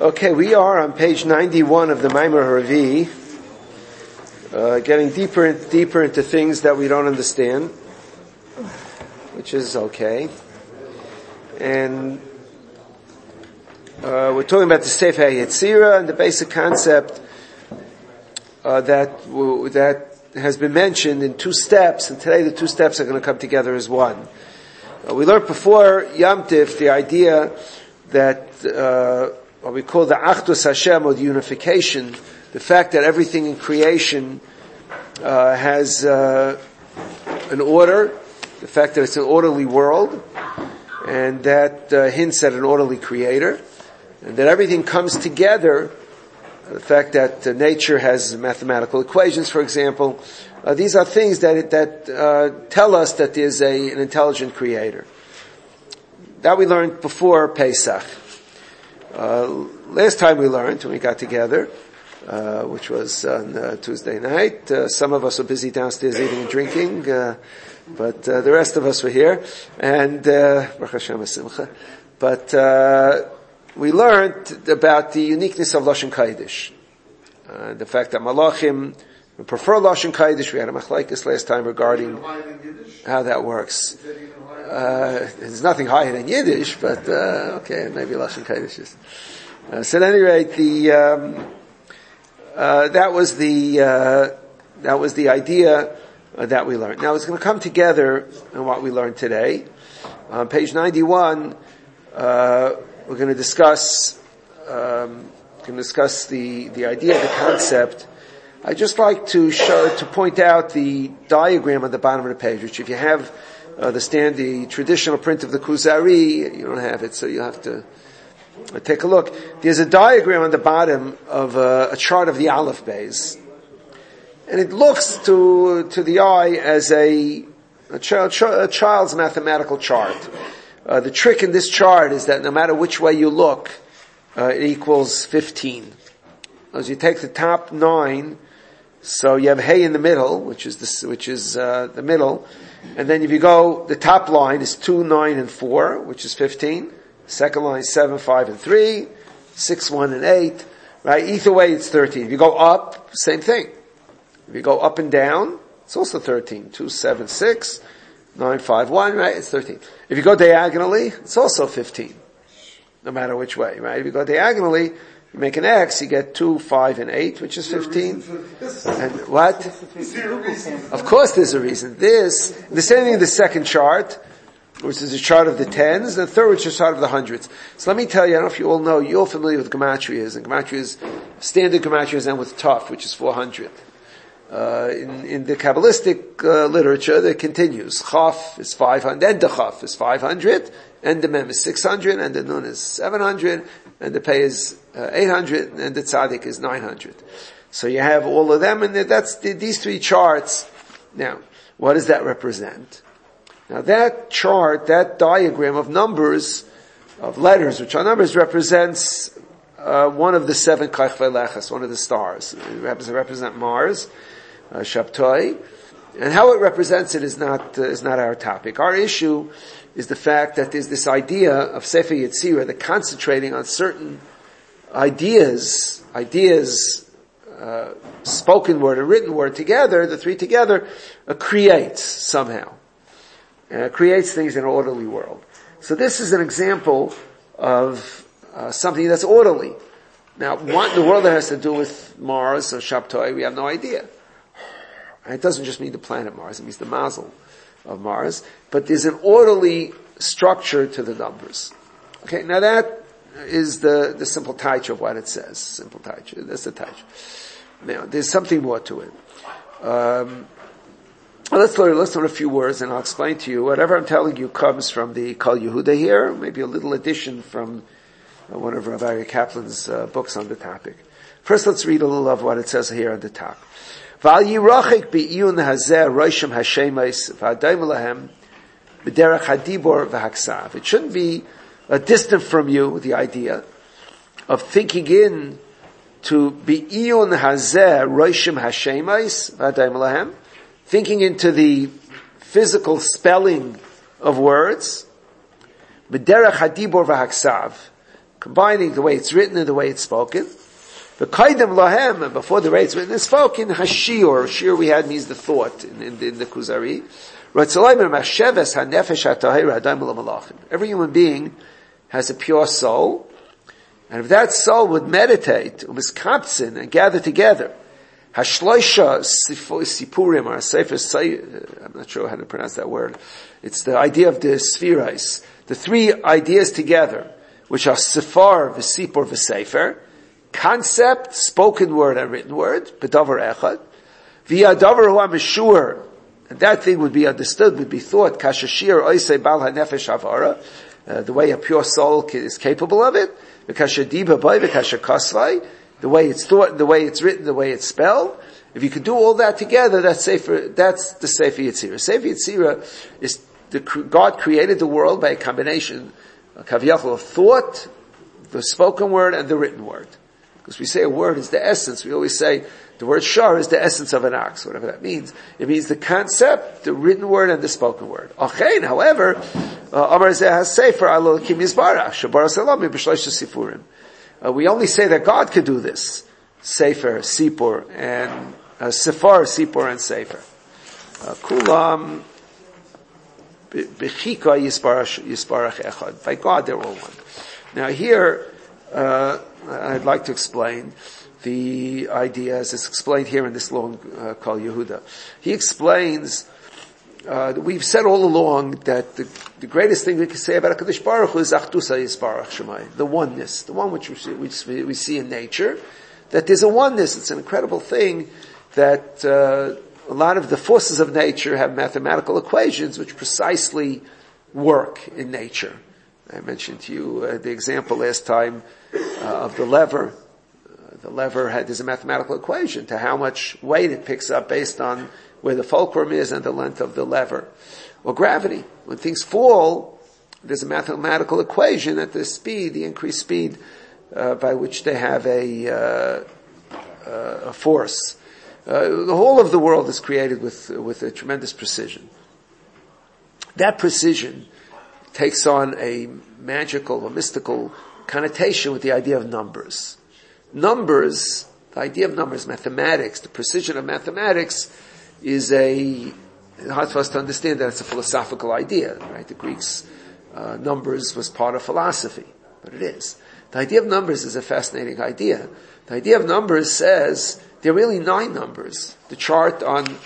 Okay, we are on page 91 of the Maimar Haravi, getting deeper and deeper into things that we don't understand, which is okay. And we're talking about the Sefer HaYetzirah and the basic concept that has been mentioned in two steps, and today the two steps are going to come together as one. We learned before Yom Tif the idea that what we call the Achdus Hashem, or the unification, the fact that everything in creation has an order, the fact that it's an orderly world, and that hints at an orderly creator, and that everything comes together, the fact that nature has mathematical equations, for example. These are things that tell us that there's an intelligent creator. That we learned before Pesach. Last time we learned, when we got together, which was on Tuesday night, some of us were busy downstairs eating and drinking, but the rest of us were here, and Baruch Hashem Simcha. But we learned about the uniqueness of Lashon Kodesh, the fact that Malachim prefer Lashon Kodesh. We had a machlokes last time regarding how that works. There's nothing higher than Yiddish, but okay, maybe Lashon Kodesh is. So at any rate, that was the idea that we learned. Now it's going to come together in what we learned today. On page 91, we're going to discuss the idea, the concept. I'd just like to point out the diagram on the bottom of the page, which if you have the traditional print of the Kuzari, you don't have it, so you have to take a look. There's a diagram on the bottom of a chart of the Aleph Beis, and it looks to the eye as a child's mathematical chart. The trick in this chart is that no matter which way you look, it equals 15. As you take the top 9, so you have Hey in the middle, which is the middle, and then if you go, the top line is 2, 9, and 4, which is 15. Second line, 7, 5, and 3. 6, 1, and 8. Right? Either way, it's 13. If you go up, same thing. If you go up and down, it's also 13. 2, 7, 6. 9, 5, 1, right? It's 13. If you go diagonally, it's also 15. No matter which way, right? If you go diagonally, you make an X, you get 2, 5, and 8, which is 15. And what? Of course there's a reason. The same thing in the second chart, which is a chart of the tens, and the third, which is a chart of the hundreds. So let me tell you, I don't know if you all know, you're all familiar with Gematrias, and Gematrias, standard Gematrias end with Tuf, which is 400. In the Kabbalistic literature, that continues. Chaf is 500, and the Chaf is 500, and the Mem is 600, and the Nun is 700, and the Pei is 800, and the Tzadik is 900. So you have all of them, and these three charts. Now, what does that represent? Now that chart, that diagram of numbers, of letters, which are numbers, represents one of the 7 Kach Velechas, one of the stars. It represents Mars, Shabtai, and how it represents it is not our topic. Our issue is the fact that there's this idea of Sefer Yetzirah, that concentrating on certain ideas, spoken word and written word together, the three together, creates somehow. Creates things in an orderly world. So this is an example of something that's orderly. Now, what in the world that has to do with Mars or Shabtai, we have no idea. And it doesn't just mean the planet Mars, it means the mazel of Mars. But there's an orderly structure to the numbers. Okay, now that is the simple taich of what it says. Simple taich. That's the taich. Now, there's something more to it. Let's learn a few words, and I'll explain to you. Whatever I'm telling you comes from the Kol Yehuda here, maybe a little addition from one of Rav Aryeh Kaplan's books on the topic. First, let's read a little of what it says here on the top. Val yirachik bi'iyun hazeh roshim hashemais v'adayim lahem b'derech hadibor v'haksav. It shouldn't be distant from you, the idea of thinking in to bi'iyun hazeh roshim hashemais v'adayim lahem, thinking into the physical spelling of words, b'derech hadibor v'haksav, combining the way it's written and the way it's spoken. But kaidem lahem, and before the way it's written and spoken, hashir, shir we had means the thought in the Kuzari. Every human being has a pure soul, and if that soul would meditate, and gather together, hashloisha sipurim, or sefer, I'm not sure how to pronounce that word. It's the idea of the spherais, the three ideas together, which are sifar, v'sipur, v'sefer, concept, spoken word and written word, bedavar echad, v'yadavar hu ameshur, and that thing would be understood, would be thought, kashashir oisei bal hanefesh avara, the way a pure soul is capable of it, v'kashadiba boy, v'kashakasvai, the way it's thought, the way it's written, the way it's spelled. If you could do all that together, that's the Sefer Yetzirah. Sefer Yetzirah is God created the world by a combination, a kaviyachol of thought, the spoken word, and the written word. Because we say a word is the essence. We always say the word shar is the essence of an ox, whatever that means. It means the concept, the written word, and the spoken word. Achein, however, Amar Zeh HaSefer Alo Kim Yisbarach Shabar Salami B'Shloisha Sifurim. We only say that God could do this. Sefer, Sipur, and Sifar, Sipur, and Sefer. Kulam B'Chika Yisbarach Echad. By God, they're all one. Now here, I'd like to explain the idea as it's explained here in this long Kol Yehuda. He explains, we've said all along that the greatest thing we can say about HaKadosh Baruch Hu is Achdusa Yisbarach Shemai, the oneness, the one which we see in nature, that there's a oneness. It's an incredible thing that a lot of the forces of nature have mathematical equations which precisely work in nature. I mentioned to you the example last time of the lever. The lever there's a mathematical equation to how much weight it picks up based on where the fulcrum is and the length of the lever. Or gravity. When things fall, there's a mathematical equation at the increased speed by which they have a force. The whole of the world is created with a tremendous precision. That precision takes on a magical, a mystical connotation with the idea of numbers. Numbers, the idea of numbers, mathematics, the precision of mathematics is hard for us to understand that it's a philosophical idea, right? The Greeks, numbers was part of philosophy, but it is. The idea of numbers is a fascinating idea. The idea of numbers says there are really 9 numbers. The chart on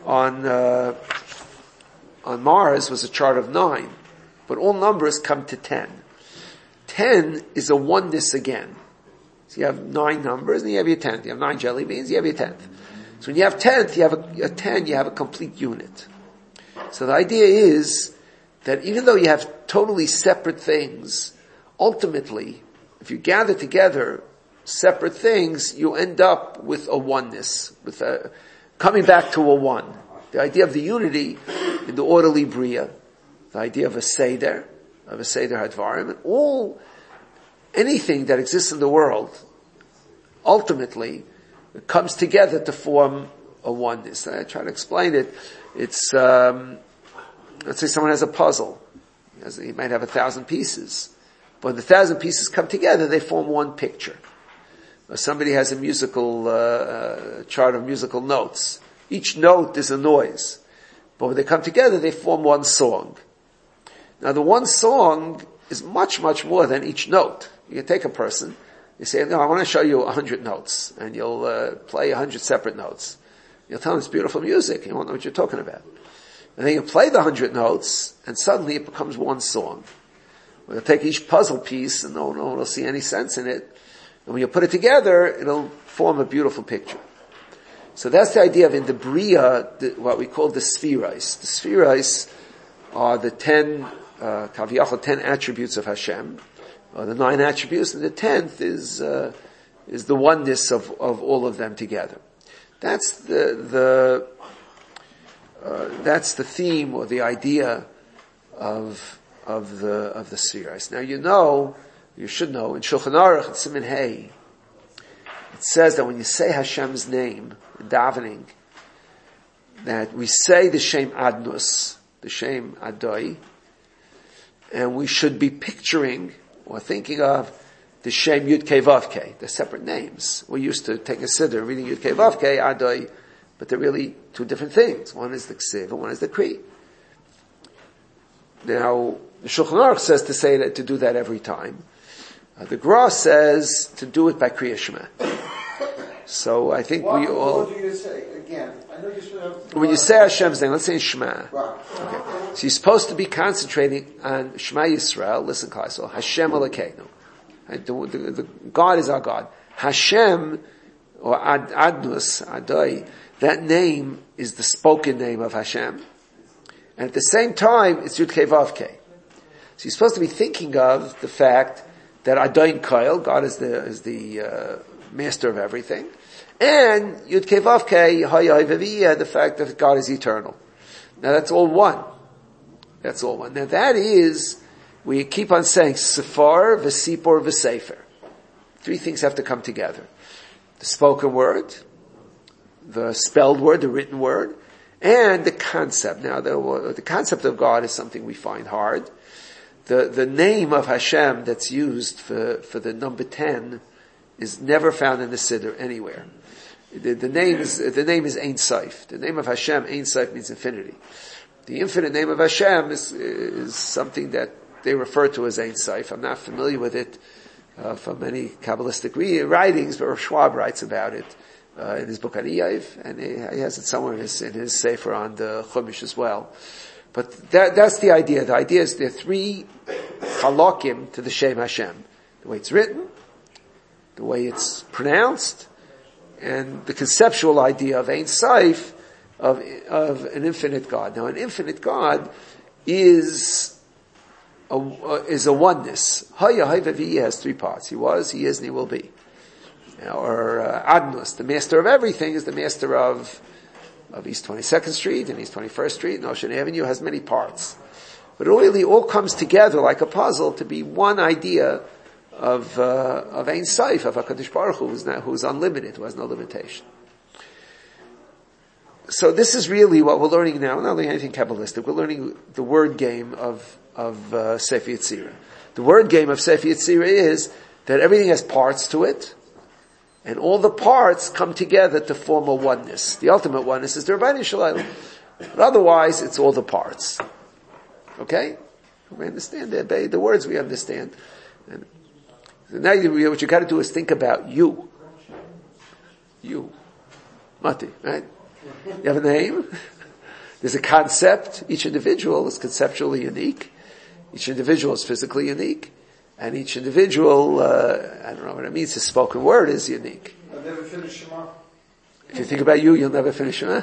Mars was a chart of 9. But all numbers come to 10. 10 is a oneness again. So you have 9 numbers and you have your 10th. You have 9 jelly beans, you have your 10th. So when you have 10th, you have a 10, you have a complete unit. So the idea is that even though you have totally separate things, ultimately, if you gather together separate things, you end up with a oneness, coming back to a one. The idea of the unity in the orderly Bria, the idea of a Seder Hadvarim, and anything that exists in the world, ultimately, it comes together to form a oneness. I try to explain it. It's, let's say someone has a puzzle. He might have 1,000 pieces. But when the 1,000 pieces come together, they form one picture. Or somebody has a musical, chart of musical notes. Each note is a noise. But when they come together, they form one song. Now the one song is much, much more than each note. You can take a person, you say, no, I want to show you 100 notes, and you'll play 100 separate notes. You'll tell them it's beautiful music, you won't know what you're talking about. And then you play the 100 notes, and suddenly it becomes one song. We'll take each puzzle piece, and no one will see any sense in it. And when you put it together, it'll form a beautiful picture. So that's the idea of in the Bria, what we call the Spherais. The Spherais are the 10 attributes of Hashem, or the 9 attributes, and the 10th is the oneness of all of them together. That's the theme or the idea of the Spherais. Now you should know, in Shulchan Aruch, in Siman Hey, it says that when you say Hashem's name in davening, that we say the Shem Adnus, the Shem Adoi, and we should be picturing or thinking of the Shem Yud Kei Vav Kei. They're separate names. We used to take a siddur reading Yud Kei Vav Kei, Adai, but they're really two different things. One is the Ksiv and one is the Kri. Now, the Shulchan Aruch says to say that, to do that every time. The Gra says to do it by Kriya Shema. So I think we all... What do you say? Again, I know you should have... When you say Hashem's name, let's say Shema. Right. Okay. So you're supposed to be concentrating on Shema Yisrael, listen Klaisel, Hashem Elokeinu. The God is our God. Hashem, or Adnus, Adai, that name is the spoken name of Hashem. And at the same time, it's Yud Kei Vav Kei. So you're supposed to be thinking of the fact that Adain Kyle, God is the master of everything. And Yud Kei Vav Kei, Hayai Vaviyah, the fact that God is eternal. Now that's all one. That's all one. Now that is, we keep on saying Sefar, V'Sipor, V'Sefer. Three things have to come together. The spoken word, the spelled word, the written word, and the concept. Now the concept of God is something we find hard. The name of Hashem that's used for the number 10 is never found in the Siddur anywhere. The name is Ein Sof. The name of Hashem, Ein Sof, means infinity. The infinite name of Hashem is something that they refer to as Ein Sof. I'm not familiar with it from many Kabbalistic writings, but Rav Schwab writes about it in his book on Eiv, and he has it somewhere in his Sefer on the Chumash as well. But that's the idea. The idea is there are three halakim to the Shem Hashem. The way it's written, the way it's pronounced, and the conceptual idea of Ein Sof, of an infinite God. Now, an infinite God is a oneness. Haya Hayvavi has three parts. He was, he is, and he will be. Or Adnus, the master of everything, is the master of East 22nd Street and East 21st Street and Ocean Avenue, has many parts. But it really all comes together like a puzzle to be one idea of Ein Sof, of HaKadosh Baruch Hu, who's unlimited, who has no limitation. So this is really what we're learning now. We're not learning anything Kabbalistic. We're learning the word game of Sefer Yetzirah. The word game of Sefer Yetzirah is that everything has parts to it, and all the parts come together to form a oneness. The ultimate oneness is the Rebbeinu Shalom. But otherwise, it's all the parts. Okay? We understand the words we understand. And so now what you got to do is think about you. You. Mati, right? You have a name. There's a concept. Each individual is conceptually unique. Each individual is physically unique. And each individual, I don't know what it means, the spoken word is unique. I'll never finish Shema. If you think about you, you'll never finish Shema.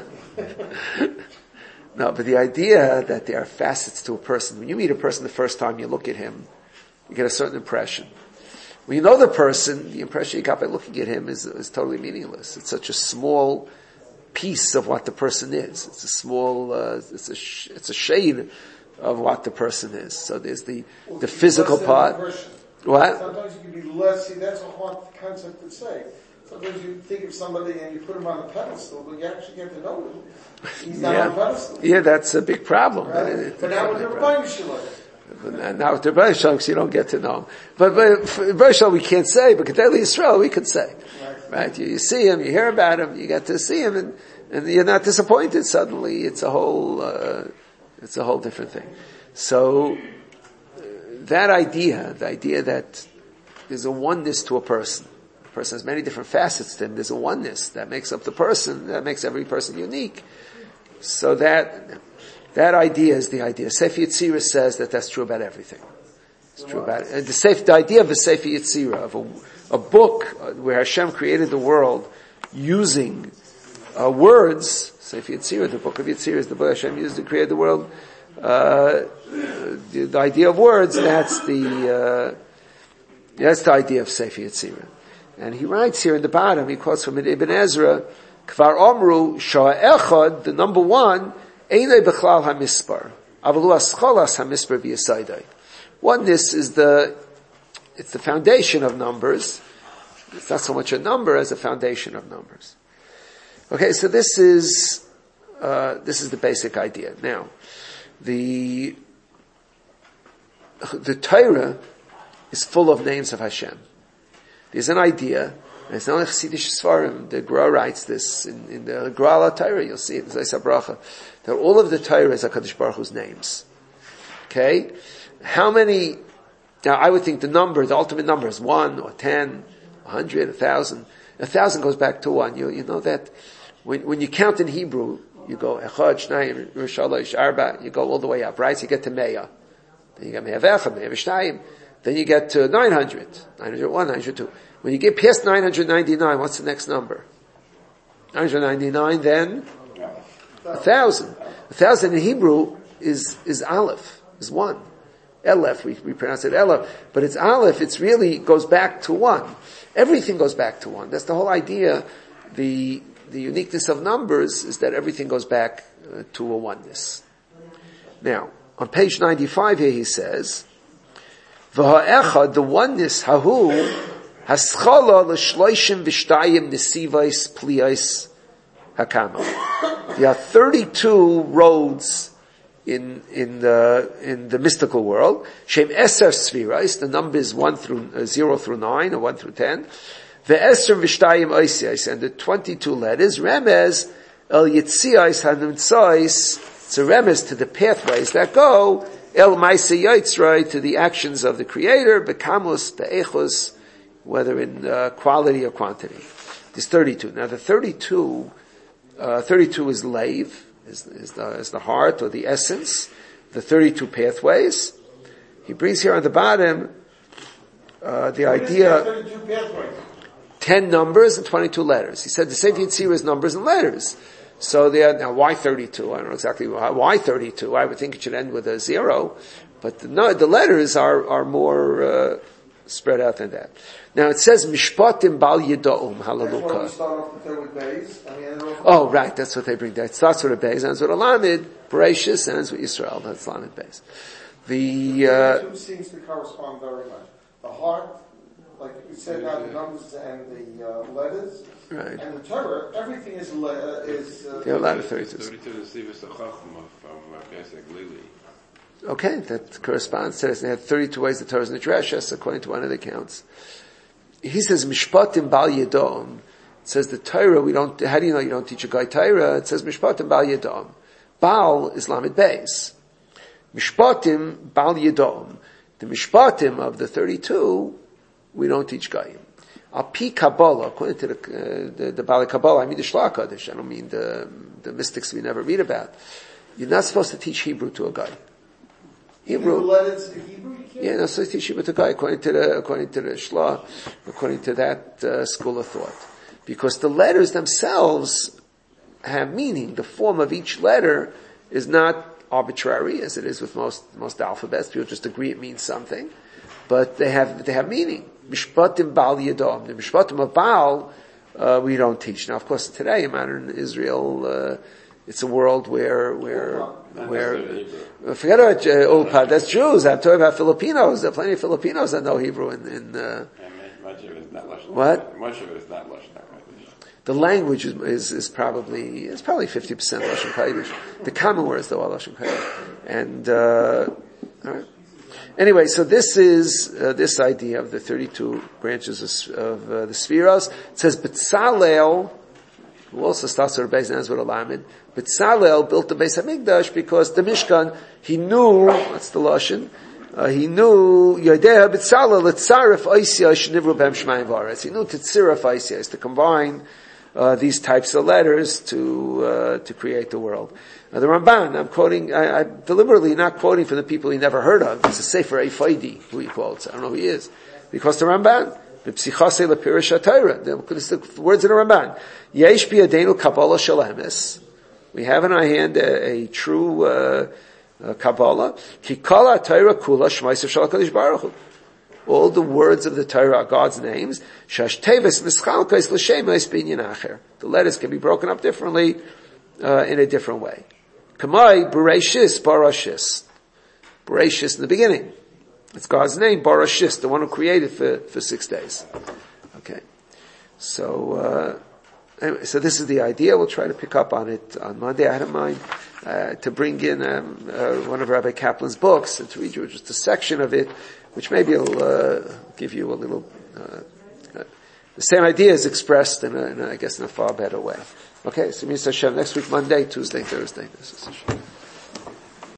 No, but the idea that there are facets to a person. When you meet a person the first time you look at him, you get a certain impression. When you know the person, the impression you got by looking at him is totally meaningless. It's such a small piece of what the person is. It's a small, it's a shade of what the person is. So there's the physical part. What? Sometimes you can be less. See, that's a hard concept to say. Sometimes you think of somebody and you put him on a pedestal, but you actually get to know him. He's not on a pedestal. Yeah, that's a big problem. Right? But now with the Rebbeinu Shalom. Now with the Rebbeinu Shalom, you don't get to know him. But Rebbeinu Shalom we can't say, but Kedei Yisrael we could say. Right? You see him, you hear about him, you get to see him, and you're not disappointed. Suddenly, it's a whole different thing. So, that idea, the idea that there's a oneness to a person. A person has many different facets to him. There's a oneness that makes up the person, that makes every person unique. So that idea is the idea. Sefer Yetzirah says that that's true about everything. It's true about it. And the idea of a Sefer Yetzirah, of a book where Hashem created the world using words. Sefer Yetzirah, the book of Yetzirah, is the book Hashem used to create the world. The idea of words, that's the idea of Sefer Yetzirah. And he writes here in the bottom, he quotes from Ibn Ezra, Kvar Omru, Shah Echad, the number one, Einay Bechlal HaMispar, Avalu Ascholas HaMispar V'Yasaydai. Oneness is it's the foundation of numbers. It's not so much a number as a foundation of numbers. Okay, so this is the basic idea. Now, the Torah is full of names of Hashem. There's an idea, and it's not like Chassidish Sfarim. The Gra writes this in the Gra ala Torah. You'll see it in Zayis HaBracha. That all of the Torah is HaKadosh Baruch Hu's names. Okay? How many, now I would think the ultimate number is 1 or 10, 100, 1,000. 1,000 goes back to 1. You know that when you count in Hebrew, you go Echad, Shnayim, Shalosh, Arba, you go all the way up, right? So you get to Me'ah. Then you get Me'ah V'echad, Me'ah V'shnayim. Then you get to 900, 901, 902. When you get past 999, what's the next number? 999, then 1,000. 1,000 in Hebrew is Aleph, is 1. Elef, we pronounce it Elef, but it's Aleph, it's really goes back to 1. Everything goes back to 1. That's the whole idea. The uniqueness of numbers is that everything goes back to a oneness. Now, on page 95 here he says, V'ha'echad, the oneness, hahu, haschala l'shloishim v'shtayim nesivais pliyais hakama. There are 32 roads in the mystical world. Shem eser sfirais, the numbers 0 through 9, or 1 through 10. Ve'eser v'shtayim oisiais, and the 22 letters, remez, el yitziais hanimtzais, it's a remez to the pathways that go, el maise yitzrai, to the actions of the Creator, bekamus, be'echus, whether in quality or quantity. There's 32. Now the 32 is leiv, is the heart or the essence, the 32 pathways. He brings here on the bottom the idea 32 pathways. 10 numbers and 22 letters. He said the Sefer Yetzirah is numbers and letters. So now why 32? I don't know exactly why 32. I would think it should end with a 0, but the letters are more spread out than that. Now it says Mishpatim Bal Yida'um, Hallelujah. That's why we start off with Beis. Oh, right, that's what they bring there. It starts with a Beis, ends with a Lamed, Bereshis, and ends with Yisrael. That's Lamed Beis. The two seems to correspond very much. The heart, like you said, now the numbers and the letters, right. And the Torah, everything is there are a lot of 32. 32 is the Chachma from Pesach Lili. Okay, that corresponds to this. They have 32 ways the Torah is Nidrashas, according to one of the accounts. He says, Mishpatim Bal Yedom. It says the Torah, how do you know you don't teach a guy Torah? It says Mishpatim Bal Yedom. Baal is Lamed Beis. Mishpatim Bal Yedom. The Mishpatim of the 32, we don't teach Gayim. Al-Pi Kabbalah, according to the Bali Kabbalah, I mean the Shlach Kodesh, I don't mean the mystics we never read about. You're not supposed to teach Hebrew to a guy. Hebrew. Letters in Hebrew, you can't? Yeah, no, so teach Hebrew to a guy, according to the Shlach, according to that school of thought. Because the letters themselves have meaning. The form of each letter is not arbitrary, as it is with most alphabets. People just agree it means something. But they have meaning. Mishpatim Baal Yadom. The Mishpatim of Baal, we don't teach. Now, of course, today in modern Israel, it's a world where forget about Ulpad, that's Jews. I'm talking about Filipinos. There are plenty of Filipinos that know Hebrew much of it is not Lashon. What? Much of it is not Lashon. The language is probably 50% Lashon Kodesh. The common words though are Lashon Kodesh. And all right. Anyway, so this is this idea of the 32 branches of the Sfiros. It says Betzalel, who also starts with a Beis and ends with a Lamed. Betzalel built the Beis HaMikdash because the Mishkan, he knew, that's the Lashon, he knew Yodea Betzalel Letzaref Oisya Shnivru Bem Shmayim Varetz. He knew to tziref Oisya, is to combine these types of letters to create the world. Now the Ramban, I'm quoting, I'm deliberately not quoting from the people he never heard of. It's a Sefer Eifaidi, who he quotes. I don't know who he is. Because the Ramban, the Psichase Lepirish HaTorah, the words of the Ramban. Yesh biyadenu Kabbalah shel emes. We have in our hand a true Kabbalah. Ki kol HaTorah kula shmaisav shel HaKadosh Baruch Hu. All the words of the Torah are God's names. Shash teves nischalkais l'shemes binyan acher. The letters can be broken up differently in a different way. Kamai Bereshis Barashis. Bereshis in the beginning. It's God's name, Barashis, the one who created for 6 days. Okay. So, anyway, so this is the idea. We'll try to pick up on it on Monday. I had in mind to bring in one of Rabbi Kaplan's books and to read you just a section of it, which maybe will give you a little the same idea is expressed I guess in a far better way. Okay, so Mr. Hashem, next week Monday, Tuesday, Thursday.